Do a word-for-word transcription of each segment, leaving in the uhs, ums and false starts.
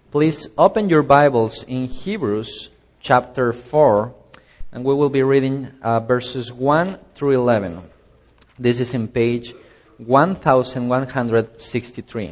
Please open your Bibles in Hebrews chapter four, and we will be reading uh, verses one through eleven. This is in page one thousand one hundred sixty-three.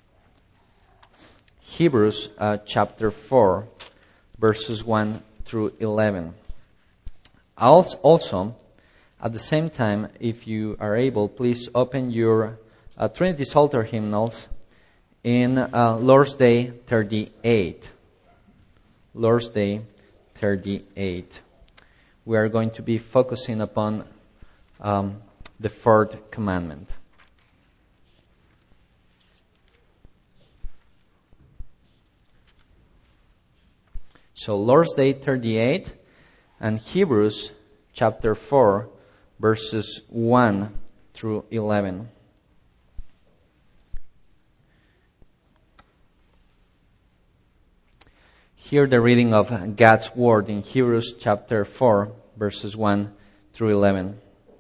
Hebrews uh, chapter four, verses one through eleven. Also, at the same time, if you are able, please open your uh, Trinity Psalter hymnals in uh, Lord's Day thirty-eight. Lord's Day thirty-eight. We are going to be focusing upon um, the fourth commandment. So Lord's Day thirty-eight and Hebrews chapter four, verses one through eleven. Hear the reading of God's Word in Hebrews chapter four, verses one through eleven.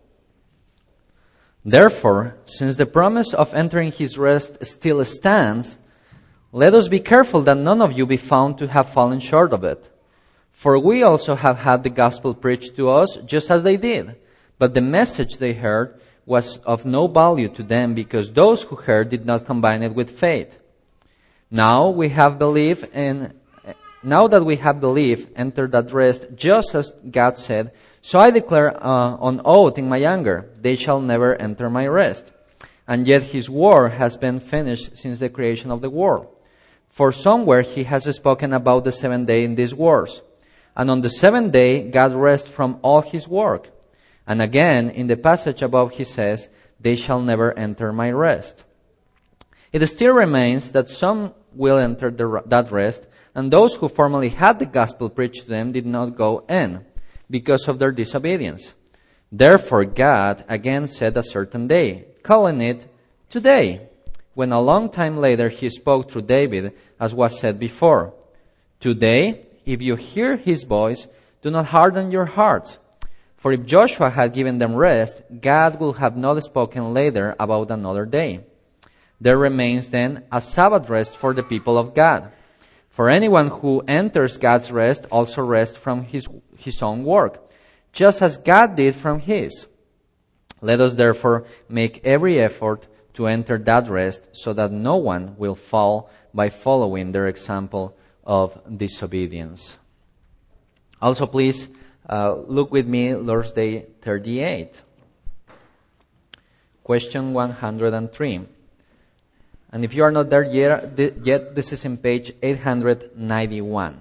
Therefore, since the promise of entering His rest still stands, let us be careful that none of you be found to have fallen short of it. For we also have had the gospel preached to us just as they did. But the message they heard was of no value to them because those who heard did not combine it with faith. Now we have believed and Now that we have believed, enter that rest, just as God said, so I declare uh, on oath in my anger, they shall never enter my rest. And yet His word has been finished since the creation of the world. For somewhere He has spoken about the seventh day in these words. And on the seventh day, God rests from all His work. And again, in the passage above, He says, they shall never enter my rest. It still remains that some will enter the, that rest, and those who formerly had the gospel preached to them did not go in because of their disobedience. Therefore God again set a certain day, calling it today, when a long time later He spoke through David, as was said before. Today, if you hear His voice, do not harden your hearts. For if Joshua had given them rest, God would have not spoken later about another day. There remains then a Sabbath rest for the people of God. For anyone who enters God's rest also rests from his, his own work, just as God did from His. Let us therefore make every effort to enter that rest so that no one will fall by following their example of disobedience. Also, please uh, look with me Lord's Day thirty-eight. Question one hundred three. And if you are not there yet, this is in page eight hundred ninety-one.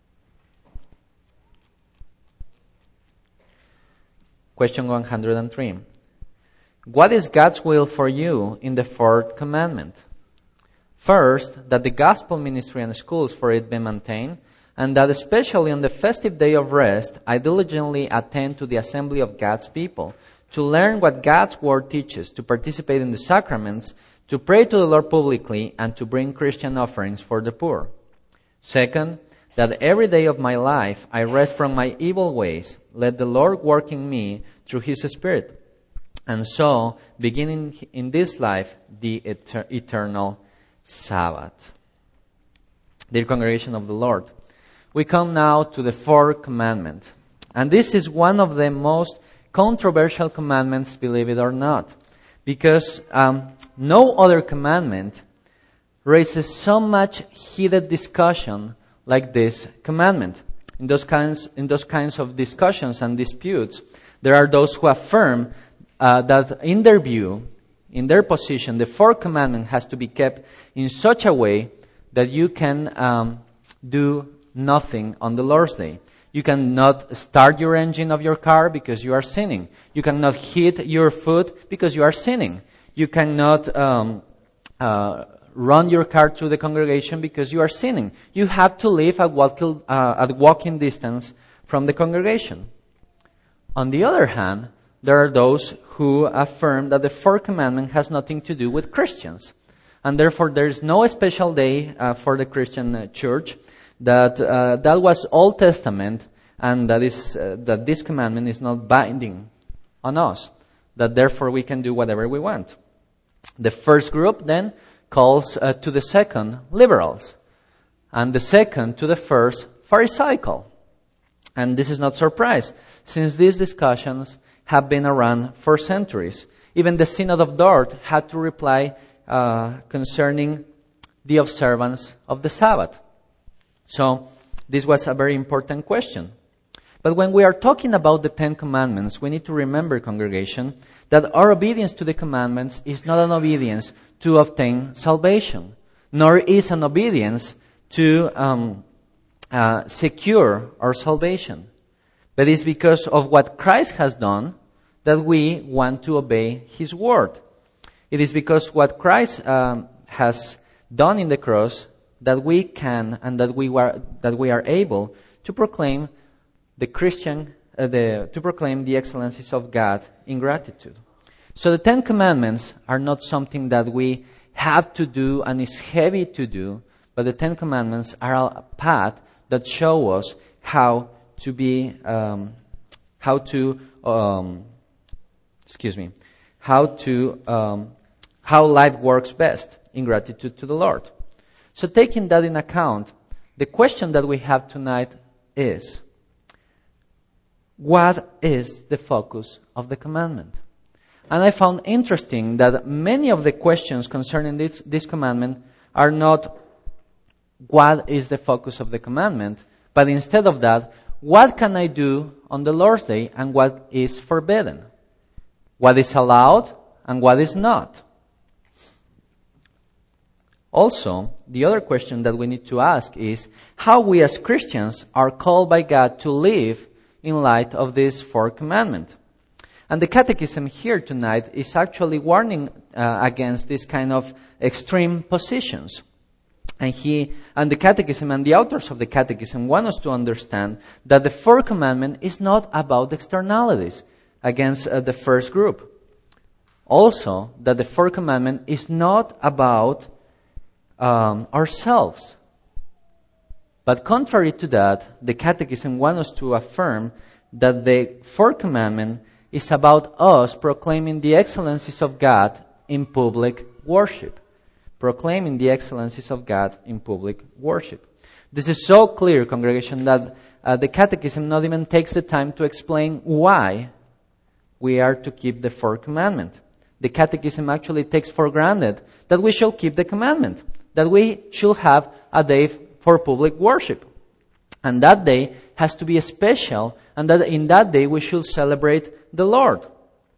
Question one hundred three. What is God's will for you in the fourth commandment? First, that the gospel ministry and schools for it be maintained, and that especially on the festive day of rest, I diligently attend to the assembly of God's people, to learn what God's word teaches, to participate in the sacraments, to pray to the Lord publicly, and to bring Christian offerings for the poor. Second, that every day of my life I rest from my evil ways. Let the Lord work in me through His Spirit. And so, beginning in this life, the eter- eternal Sabbath. Dear congregation of the Lord, we come now to the fourth commandment. And this is one of the most controversial commandments, believe it or not. Because um, no other commandment raises so much heated discussion like this commandment. In those kinds, in those kinds of discussions and disputes, there are those who affirm uh, that in their view, in their position, the fourth commandment has to be kept in such a way that you can um, do nothing on the Lord's Day. You cannot start your engine of your car because you are sinning. You cannot heat your food because you are sinning. You cannot um, uh, run your car through the congregation because you are sinning. You have to live at, walk, uh, at walking distance from the congregation. On the other hand, there are those who affirm that the fourth commandment has nothing to do with Christians. And therefore there is no special day uh, for the Christian uh, church. That uh, that was Old Testament, and that is uh, that this commandment is not binding on us. That therefore we can do whatever we want. The first group then calls uh, to the second liberals, and the second to the first, Pharisaical. And this is not surprise, since these discussions have been around for centuries. Even the Synod of Dort had to reply uh, concerning the observance of the Sabbath. So, this was a very important question. But when we are talking about the Ten Commandments, we need to remember, congregation, that our obedience to the commandments is not an obedience to obtain salvation, nor is an obedience to um, uh, secure our salvation. But it's because of what Christ has done that we want to obey His word. It is because what Christ um, has done in the cross that we can and that we are that we are able to proclaim the Christian uh, the to proclaim the excellencies of God in gratitude. So the Ten Commandments are not something that we have to do and is heavy to do, but the Ten Commandments are a path that show us how to be um, how to um, excuse me how to um, how life works best in gratitude to the Lord. So taking that in account, the question that we have tonight is, what is the focus of the commandment? And I found interesting that many of the questions concerning this, this commandment are not what is the focus of the commandment, but instead of that, what can I do on the Lord's Day and what is forbidden? What is allowed and what is not? Also, the other question that we need to ask is how we as Christians are called by God to live in light of this fourth commandment. And the Catechism here tonight is actually warning uh, against this kind of extreme positions. And he and the Catechism and the authors of the Catechism want us to understand that the fourth commandment is not about externalities against uh, the first group. Also, that the fourth commandment is not about um, ourselves. But contrary to that, the Catechism wants us to affirm that the fourth commandment is about us proclaiming the excellencies of God in public worship. Proclaiming the excellencies of God in public worship. This is so clear, congregation, that uh, the Catechism not even takes the time to explain why we are to keep the fourth commandment. The Catechism actually takes for granted that we shall keep the commandment, that we should have a day for public worship. And that day has to be special, and that in that day we should celebrate the Lord.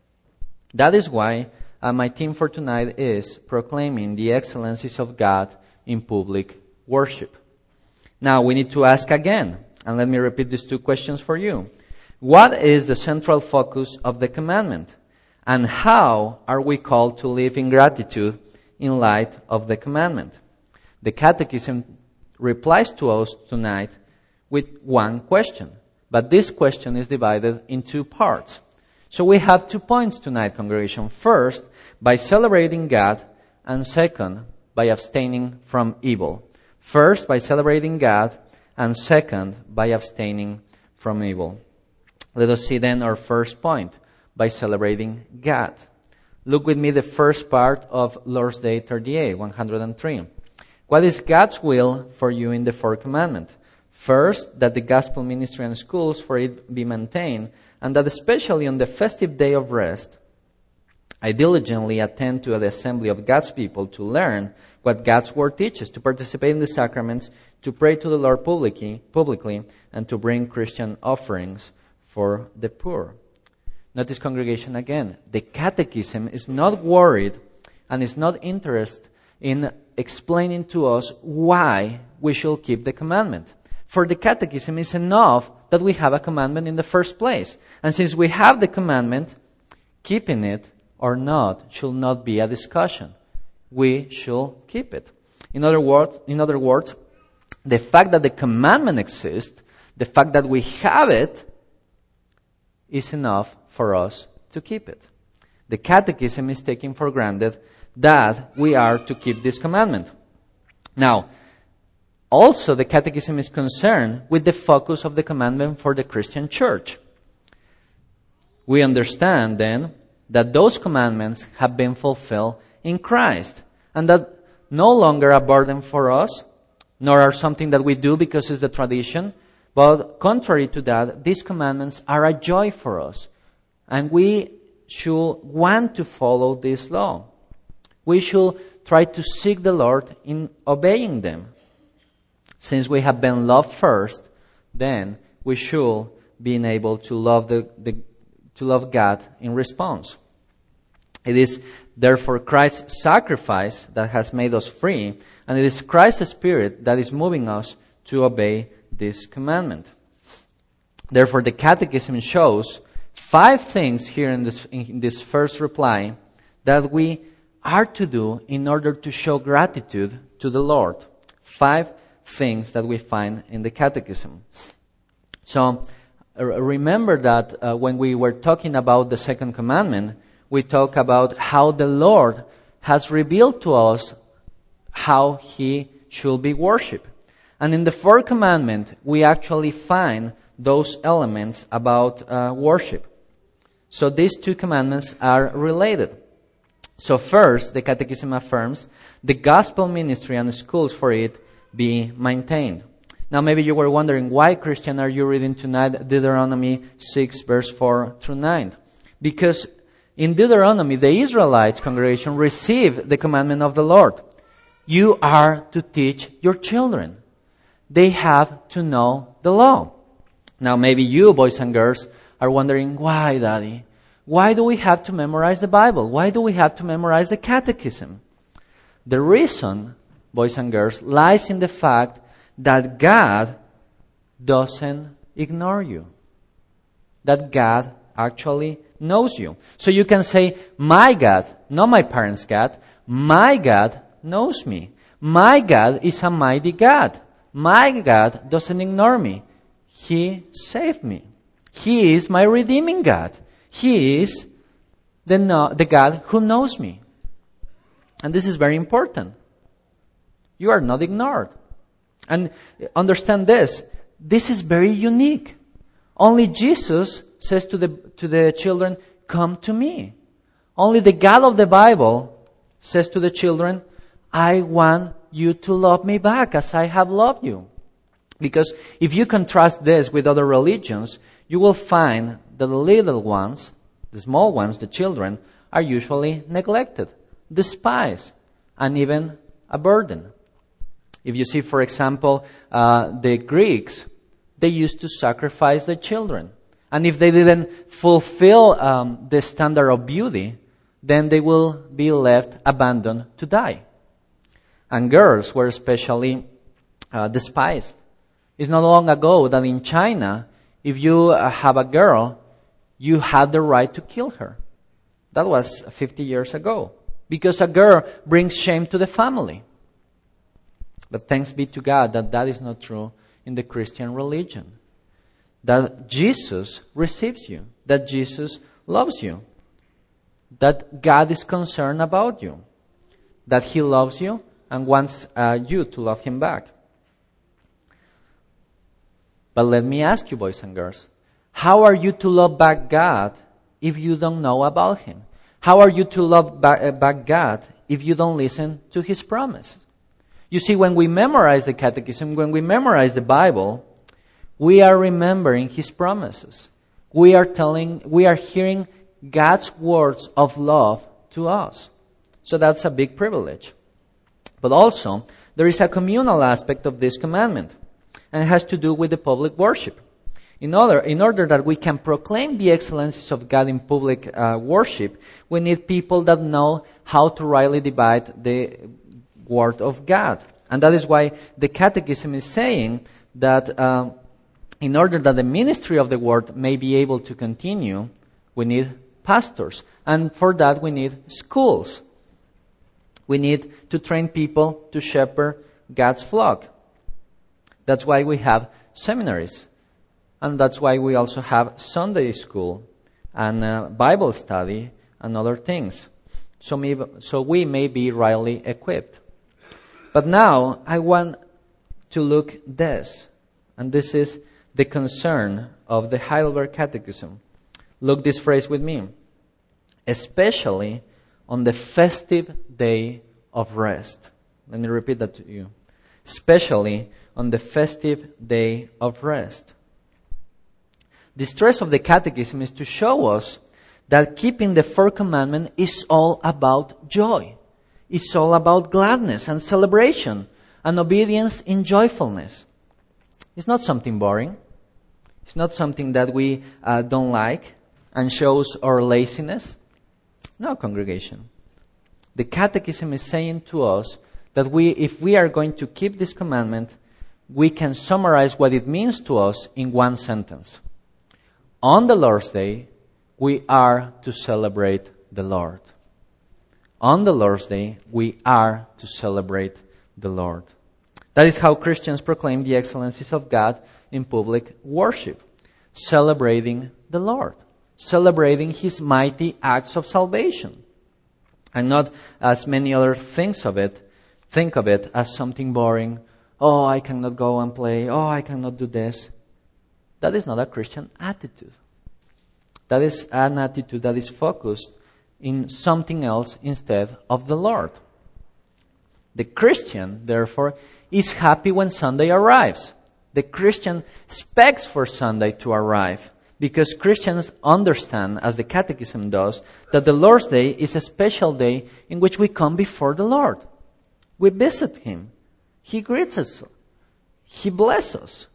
That is why uh, my theme for tonight is proclaiming the excellencies of God in public worship. Now we need to ask again, and let me repeat these two questions for you. What is the central focus of the commandment? And how are we called to live in gratitude in light of the commandment? The Catechism replies to us tonight with one question. But this question is divided in two parts. So we have two points tonight, congregation. First, by celebrating God, and second, by abstaining from evil. First, by celebrating God, and second, by abstaining from evil. Let us see then our first point, by celebrating God. Look with me the first part of Lord's Day thirty-eight, one hundred three. What is God's will for you in the fourth commandment? First, that the gospel ministry and schools for it be maintained, and that especially on the festive day of rest, I diligently attend to the assembly of God's people to learn what God's word teaches, to participate in the sacraments, to pray to the Lord publicly, publicly and to bring Christian offerings for the poor. Notice, congregation, again, the Catechism is not worried and is not interested in explaining to us why we should keep the commandment. For the Catechism, it's enough that we have a commandment in the first place. And since we have the commandment, keeping it or not should not be a discussion. We should keep it. In other words, in other words, the fact that the commandment exists, the fact that we have it, is enough for us to keep it. The Catechism is taking for granted that we are to keep this commandment. Now, also the Catechism is concerned with the focus of the commandment for the Christian church. We understand then that those commandments have been fulfilled in Christ, and that no longer a burden for us nor are something that we do because it's a tradition. But contrary to that, these commandments are a joy for us. And we should want to follow this law. We should try to seek the Lord in obeying them. Since we have been loved first, then we should be able to love the, the to love God in response. It is therefore Christ's sacrifice that has made us free, and it is Christ's Spirit that is moving us to obey this commandment. Therefore, the Catechism shows five things here in this, in this first reply that we are to do in order to show gratitude to the Lord. Five things that we find in the Catechism. So, uh, remember that uh, when we were talking about the second commandment, we talk about how the Lord has revealed to us how He should be worshipped. And in the fourth commandment, we actually find those elements about uh, worship. So these two commandments are related. So first, the Catechism affirms the gospel ministry and schools for it be maintained. Now maybe you were wondering, why, Christian, are you reading tonight Deuteronomy six, verse four through nine? Because in Deuteronomy, the Israelites congregation received the commandment of the Lord. You are to teach your children. They have to know the law. Now maybe you, boys and girls, are wondering, why, Daddy? Why do we have to memorize the Bible? Why do we have to memorize the Catechism? The reason, boys and girls, lies in the fact that God doesn't ignore you. That God actually knows you. So you can say, my God, not my parents' God, my God knows me. My God is a mighty God. My God doesn't ignore me. He saved me. He is my redeeming God. He is the, no, the God who knows me. And this is very important. You are not ignored. And understand this. This is very unique. Only Jesus says to the, to the children, come to me. Only the God of the Bible says to the children, I want you to love me back as I have loved you. Because if you contrast this with other religions, you will find that the little ones, the small ones, the children, are usually neglected, despised, and even a burden. If you see, for example, uh, the Greeks, they used to sacrifice their children. And if they didn't fulfill um, the standard of beauty, then they will be left abandoned to die. And girls were especially uh, despised. It's not long ago that in China, if you uh, have a girl, you had the right to kill her. That was fifty years ago. Because a girl brings shame to the family. But thanks be to God that that is not true in the Christian religion. That Jesus receives you. That Jesus loves you. That God is concerned about you. That He loves you and wants uh, you to love Him back. But let me ask you, boys and girls, how are you to love back God if you don't know about Him? How are you to love back, back God if you don't listen to His promise? You see, when we memorize the Catechism, when we memorize the Bible, we are remembering His promises. We are telling, we are hearing God's words of love to us. So that's a big privilege. But also, there is a communal aspect of this commandment, and it has to do with the public worship. In order, in order that we can proclaim the excellencies of God in public uh, worship, we need people that know how to rightly divide the Word of God. And that is why the Catechism is saying that uh, in order that the ministry of the Word may be able to continue, we need pastors. And for that we need schools. We need to train people to shepherd God's flock. That's why we have seminaries. And that's why we also have Sunday school and uh, Bible study and other things. So, may, so we may be rightly equipped. But now I want to look this. And this is the concern of the Heidelberg Catechism. Look this phrase with me. Especially on the festive day of rest. Let me repeat that to you. especially on the festive day of rest. The stress of the Catechism is to show us that keeping the fourth commandment is all about joy. It's all about gladness and celebration and obedience in joyfulness. It's not something boring. It's not something that we uh, don't like and shows our laziness. No, congregation. The Catechism is saying to us that we, if we are going to keep this commandment, we can summarize what it means to us in one sentence. On the Lord's Day, we are to celebrate the Lord. On the Lord's Day, we are to celebrate the Lord. That is how Christians proclaim the excellencies of God in public worship, celebrating the Lord, celebrating His mighty acts of salvation, and not as many other things of it, think of it as something boring. Oh, I cannot go and play. Oh, I cannot do this. That is not a Christian attitude. That is an attitude that is focused in something else instead of the Lord. The Christian, therefore, is happy when Sunday arrives. The Christian expects for Sunday to arrive because Christians understand, as the Catechism does, that the Lord's Day is a special day in which we come before the Lord. We visit Him. He greets us. He blesses us.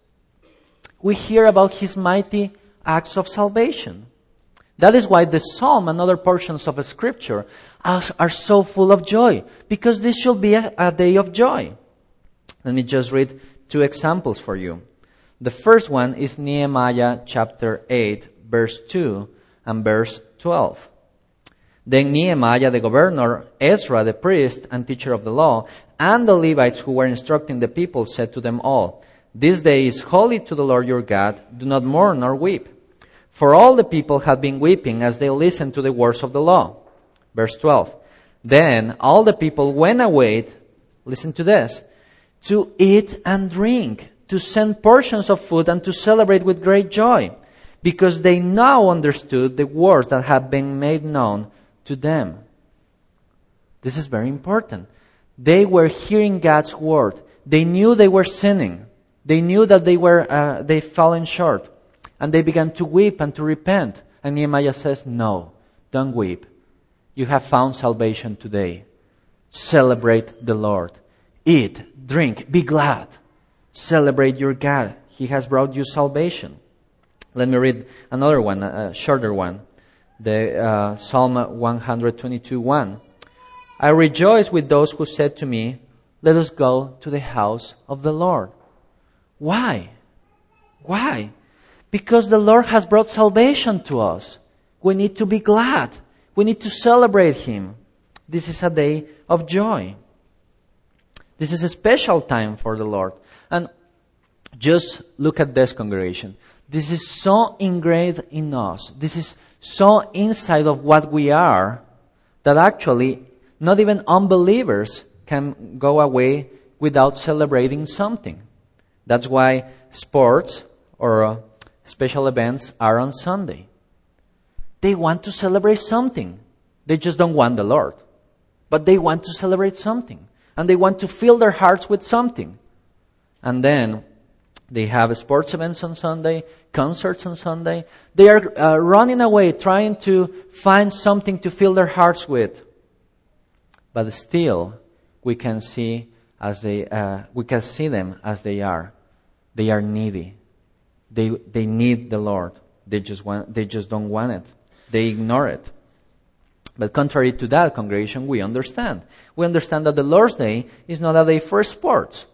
We hear about His mighty acts of salvation. That is why the Psalm and other portions of Scripture are, are so full of joy, because this should be a, a day of joy. Let me just read two examples for you. The first one is Nehemiah chapter eight, verse two and verse twelve. Then Nehemiah the governor, Ezra the priest and teacher of the law, and the Levites who were instructing the people said to them all, "This day is holy to the Lord your God. Do not mourn nor weep." For all the people had been weeping as they listened to the words of the law. Verse twelve. Then all the people went away, listen to this, to eat and drink, to send portions of food and to celebrate with great joy, because they now understood the words that had been made known to them. This is very important. They were hearing God's word. They knew they were sinning. They knew that they were uh, they fallen short. And they began to weep and to repent. And Nehemiah says, no, don't weep. You have found salvation today. Celebrate the Lord. Eat, drink, be glad. Celebrate your God. He has brought you salvation. Let me read another one, a shorter one. The uh, Psalm one twenty-two, one. I rejoice with those who said to me, let us go to the house of the Lord. Why? Why? Because the Lord has brought salvation to us. We need to be glad. We need to celebrate Him. This is a day of joy. This is a special time for the Lord. And just look at this, congregation. This is so ingrained in us. This is so inside of what we are that actually not even unbelievers can go away without celebrating something. That's why sports or uh, special events are on Sunday. They want to celebrate something. They just don't want the Lord. But they want to celebrate something. And they want to fill their hearts with something. And then they have sports events on Sunday, concerts on Sunday. They are uh, running away trying to find something to fill their hearts with. But still, we can see as they uh, we can see them as they are. They are needy. They they need the Lord. They just want they just don't want it. They ignore it. But contrary to that, congregation, we understand. We understand that the Lord's Day is not a day for sports.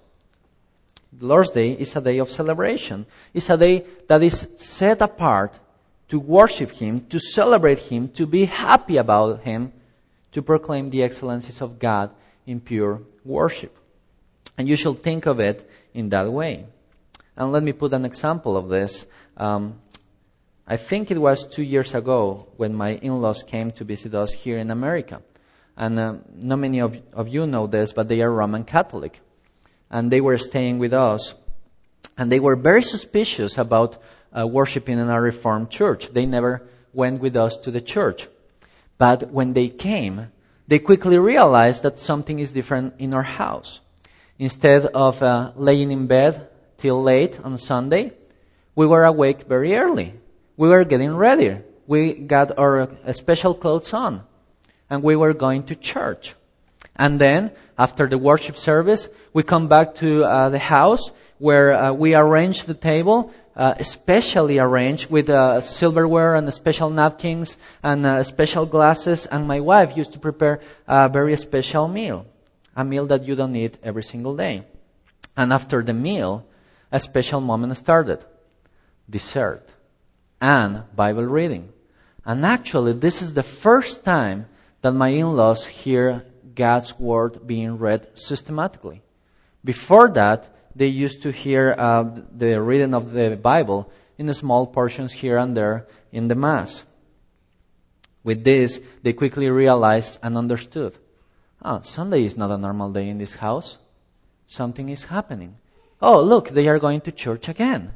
The Lord's Day is a day of celebration. It's a day that is set apart to worship Him, to celebrate Him, to be happy about Him, to proclaim the excellencies of God in pure worship. And you should think of it in that way. And let me put an example of this. Um, I think it was two years ago when my in-laws came to visit us here in America. And uh, not many of, of you know this, but they are Roman Catholic. And they were staying with us. And they were very suspicious about uh, worshiping in a Reformed church. They never went with us to the church. But when they came, they quickly realized that something is different in our house. Instead of uh, laying in bed till late on Sunday, we were awake very early. We were getting ready. We got our uh, special clothes on, and we were going to church. And then, after the worship service, we come back to uh, the house where uh, we arrange the table, uh, especially arranged with uh, silverware and special napkins and uh, special glasses. And my wife used to prepare a very special meal, a meal that you don't eat every single day. And after the meal, a special moment started. Dessert and Bible reading. And actually, this is the first time that my in-laws hear God's Word being read systematically. Before that, they used to hear uh, the reading of the Bible in small portions here and there in the Mass. With this, they quickly realized and understood, oh, Sunday is not a normal day in this house. Something is happening. Oh, look, they are going to church again.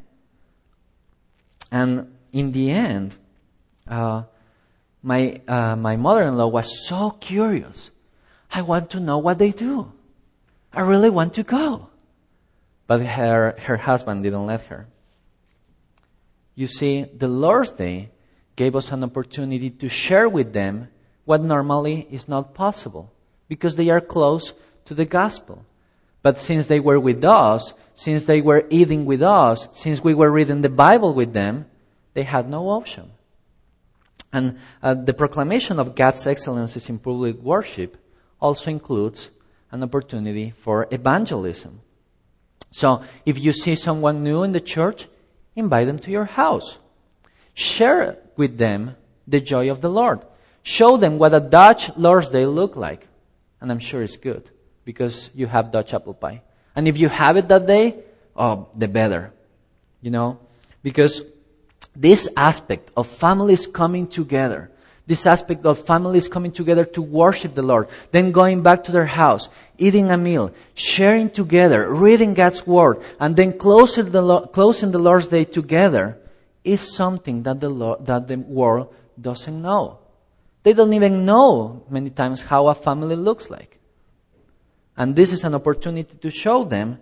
And in the end, uh, my uh, my mother-in-law was so curious. I want to know what they do. I really want to go. But her, her husband didn't let her. You see, the Lord's Day gave us an opportunity to share with them what normally is not possible, because they are close to the gospel. But since they were with us, since they were eating with us, since we were reading the Bible with them, they had no option. And uh, the proclamation of God's excellencies in public worship also includes an opportunity for evangelism. So, if you see someone new in the church, invite them to your house. Share with them the joy of the Lord. Show them what a Dutch Lord's Day look like. And I'm sure it's good, because you have Dutch apple pie. And if you have it that day, oh, the better. You know? Because this aspect of families coming together, this aspect of families coming together to worship the Lord, then going back to their house, eating a meal, sharing together, reading God's Word, and then closing the, Lo- closing the Lord's Day together, is something that the, Lord, that the world doesn't know. They don't even know many times how a family looks like. And this is an opportunity to show them,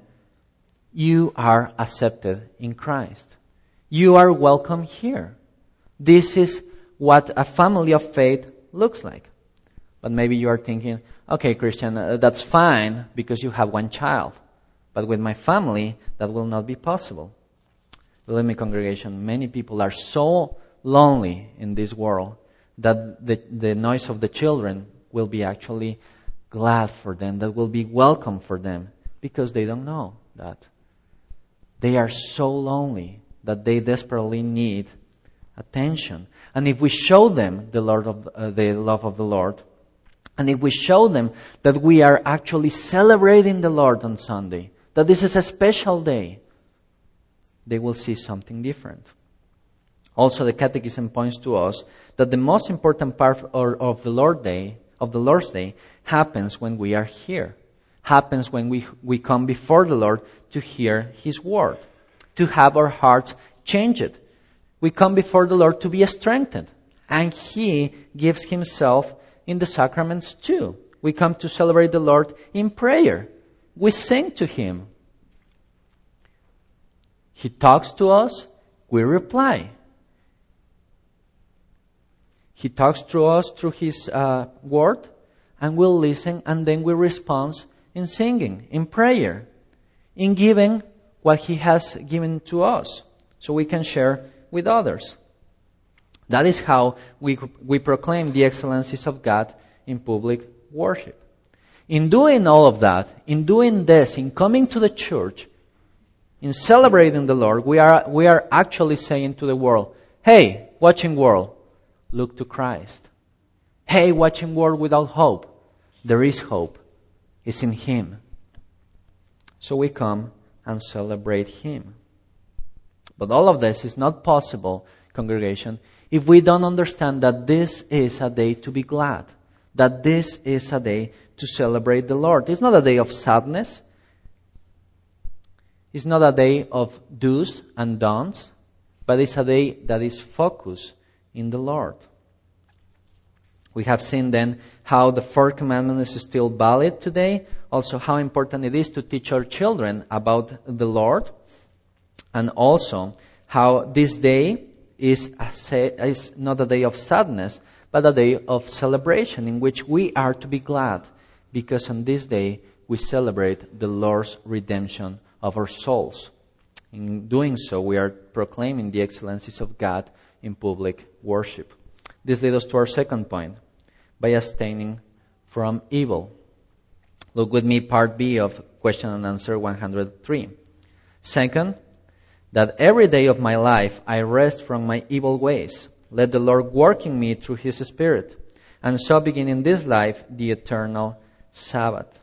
you are accepted in Christ. You are welcome here. This is what a family of faith looks like. But maybe you are thinking, okay, Christian, uh, that's fine because you have one child. But with my family, that will not be possible. Believe me, congregation, many people are so lonely in this world that the, the noise of the children will be actually glad for them, that will be welcome for them, because they don't know that. They are so lonely that they desperately need attention. And if we show them the Lord of uh, the love of the Lord, and if we show them that we are actually celebrating the Lord on Sunday, that this is a special day, they will see something different. Also, the Catechism points to us that the most important part of the Lord Day, of the Lord's Day, happens when we are here. Happens when we we come before the Lord to hear His word, to have our hearts changed. We come before the Lord to be strengthened, and He gives Himself in the sacraments too. We come to celebrate the Lord in prayer. We sing to Him. He talks to us, we reply. He talks to us through His uh, word, and we'll listen, and then we respond in singing, in prayer, in giving what He has given to us, so we can share with others. That is how we we proclaim the excellencies of God in public worship. In doing all of that, in doing this, in coming to the church, in celebrating the Lord, we are we are actually saying to the world, hey, watching world, look to Christ. Hey, watching world without hope, there is hope. It's in Him. So we come and celebrate Him. But all of this is not possible, congregation, if we don't understand that this is a day to be glad. That this is a day to celebrate the Lord. It's not a day of sadness. It's not a day of do's and don'ts, but it's a day that is focused in the Lord. We have seen then how the fourth commandment is still valid today, also how important it is to teach our children about the Lord, and also how this day is, a, is not a day of sadness, but a day of celebration in which we are to be glad, because on this day we celebrate the Lord's redemption of our souls. In doing so, we are proclaiming the excellencies of God in public worship. This leads us to our second point, by abstaining from evil. Look with me, part B of question and answer one hundred three. Second, that every day of my life I rest from my evil ways. Let the Lord work in me through His Spirit, and so begin in this life the eternal Sabbath.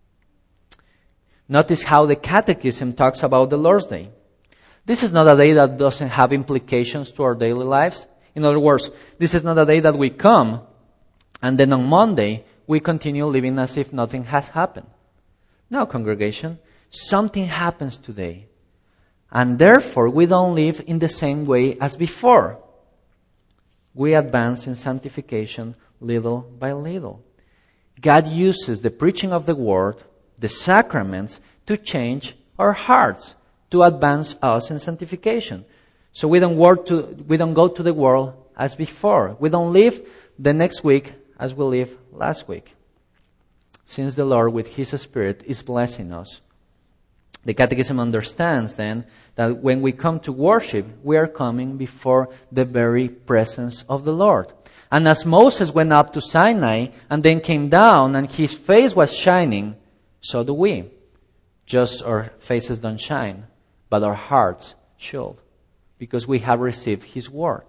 Notice how the Catechism talks about the Lord's Day. This is not a day that doesn't have implications to our daily lives. In other words, this is not a day that we come and then on Monday we continue living as if nothing has happened. No, congregation, something happens today. And therefore we don't live in the same way as before. We advance in sanctification little by little. God uses the preaching of the Word, the sacraments, to change our hearts, to advance us in sanctification. So we don't work to, we don't go to the world as before. We don't live the next week as we lived last week. Since the Lord with His Spirit is blessing us. The Catechism understands then that when we come to worship, we are coming before the very presence of the Lord. And as Moses went up to Sinai and then came down and his face was shining, so do we. Just our faces don't shine, but our hearts should, because we have received His Word.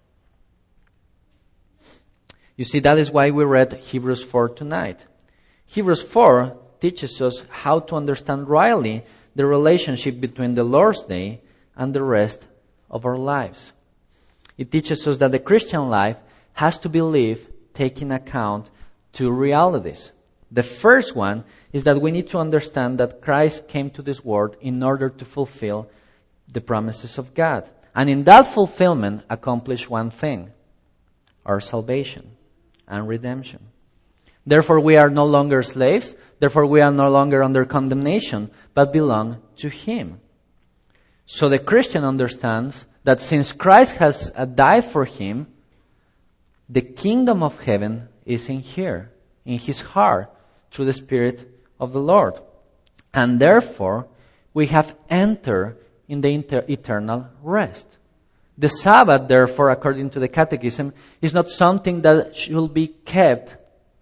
You see, that is why we read Hebrews four tonight. Hebrews four teaches us how to understand rightly the relationship between the Lord's Day and the rest of our lives. It teaches us that the Christian life has to be lived taking account two realities. The first one is that we need to understand that Christ came to this world in order to fulfill the promises of God. And in that fulfillment, accomplish one thing: our salvation and redemption. Therefore, we are no longer slaves. Therefore, we are no longer under condemnation, but belong to Him. So the Christian understands that since Christ has died for him, the kingdom of heaven is in here, in his heart, through the Spirit of the Lord. And therefore, we have entered in the inter- eternal rest. The Sabbath, therefore, according to the Catechism, is not something that should be kept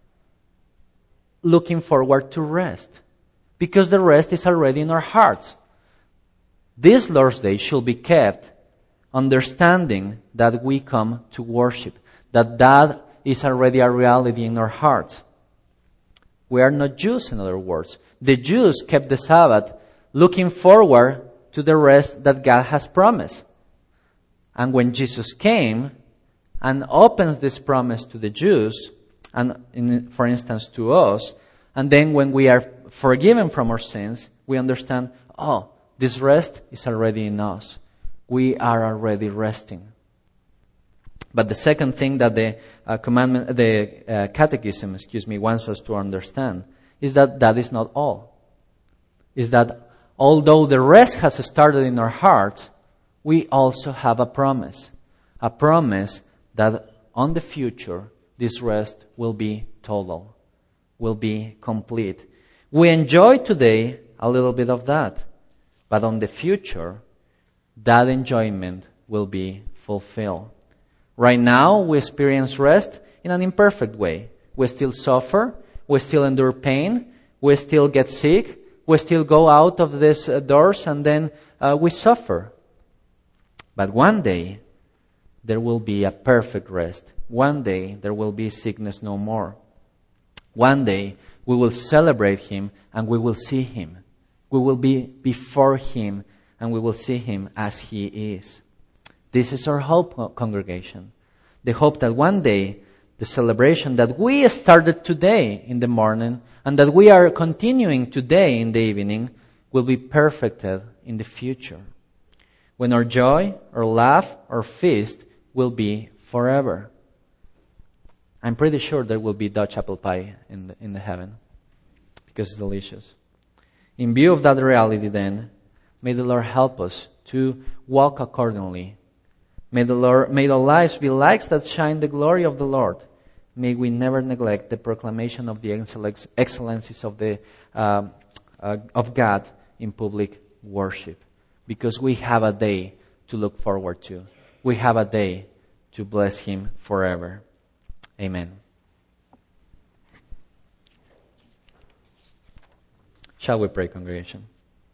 looking forward to rest, because the rest is already in our hearts. This Lord's Day should be kept understanding that we come to worship, that that is already a reality in our hearts. We are not Jews, in other words. The Jews kept the Sabbath looking forward to the rest that God has promised. And when Jesus came and opens this promise to the Jews, and in, for instance to us, and then when we are forgiven from our sins, we understand, oh, this rest is already in us. We are already resting. But the second thing that the uh, commandment, the uh, Catechism, excuse me, wants us to understand is that that is not all. Is that although the rest has started in our hearts, we also have a promise. A promise that on the future, this rest will be total, will be complete. We enjoy today a little bit of that, but on the future, that enjoyment will be fulfilled. Right now, we experience rest in an imperfect way. We still suffer, we still endure pain, we still get sick, we still go out of these uh, doors and then uh, we suffer. But one day, there will be a perfect rest. One day, there will be sickness no more. One day, we will celebrate Him and we will see Him. We will be before Him and we will see Him as He is. This is our hope, congregation. The hope that one day, the celebration that we started today in the morning and that we are continuing today in the evening will be perfected in the future. When our joy, our laugh, our feast will be forever. I'm pretty sure there will be Dutch apple pie in the, in the heaven because it's delicious. In view of that reality then, may the Lord help us to walk accordingly. May the Lord, may our lives be lights that shine the glory of the Lord. May we never neglect the proclamation of the excellencies of the uh, uh, of God in public worship, because we have a day to look forward to. We have a day to bless Him forever. Amen. Shall we pray, congregation?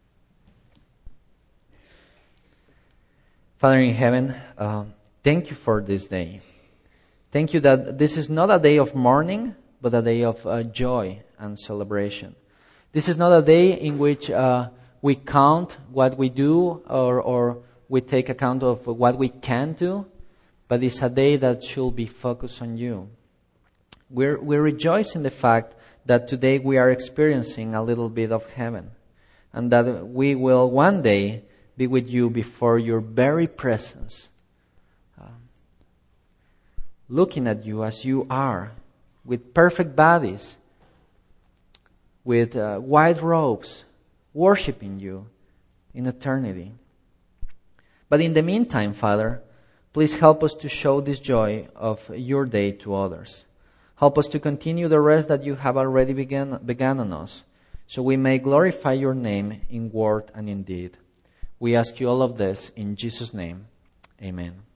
Father in heaven, uh, thank you for this day. Thank you that this is not a day of mourning, but a day of uh, joy and celebration. This is not a day in which uh, we count what we do or, or we take account of what we can do, but it's a day that should be focused on you. We're, we rejoice in the fact that today we are experiencing a little bit of heaven, and that we will one day be with you before your very presence, uh, looking at you as you are, with perfect bodies, with uh, white robes, worshiping you in eternity. But in the meantime, Father, please help us to show this joy of your day to others. Help us to continue the rest that you have already begun, begun on us, so we may glorify your name in word and in deed. We ask you all of this in Jesus' name. Amen.